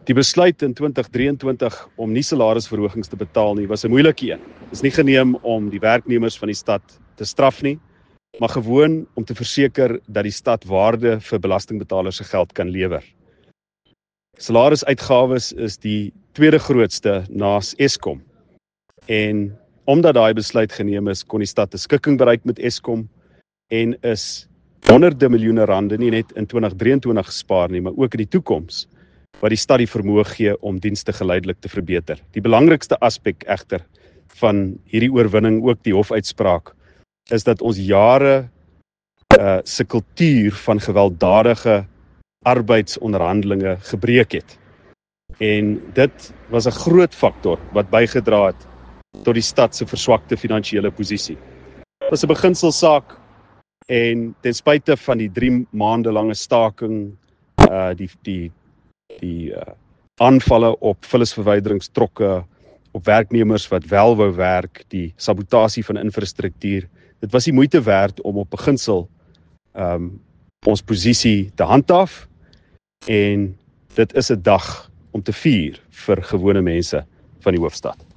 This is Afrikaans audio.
Die besluit in 2023 om nie salarisverhogings te betaal nie, was 'n moeilike een. Dit is nie geneem om die werknemers van die stad te straf nie, maar gewoon om te verseker dat die stad waarde vir belastingbetalers se geld kan lewer. Salarisuitgawes is die tweede grootste naas Eskom. En omdat daai besluit geneem is, kon die stad 'n skikking bereik met Eskom en is honderde miljoene rande nie net in 2023 gespaar nie, maar ook in die toekoms, wat die stad die vermoë gee om dienste geleidelik te verbeter. Die belangrikste aspek egter van hierdie oorwinning, ook die hofuitspraak, is dat ons jare se kultuur van gewelddadige arbeidsonderhandelinge gebreek het. En dit was 'n groot faktor wat bygedra het tot die stad se verswakte finansiële posisie. Dit was 'n beginselsaak en ten spyte van die 3 maande lange staking, die aanvalle op vullisverwyderingstrokke, op werknemers wat wel wou werk, die sabotasie van infrastruktuur, dit was die moeite werd om op beginsel ons posisie te handhaaf, en dit is 'n dag om te vier vir gewone mense van die hoofstad.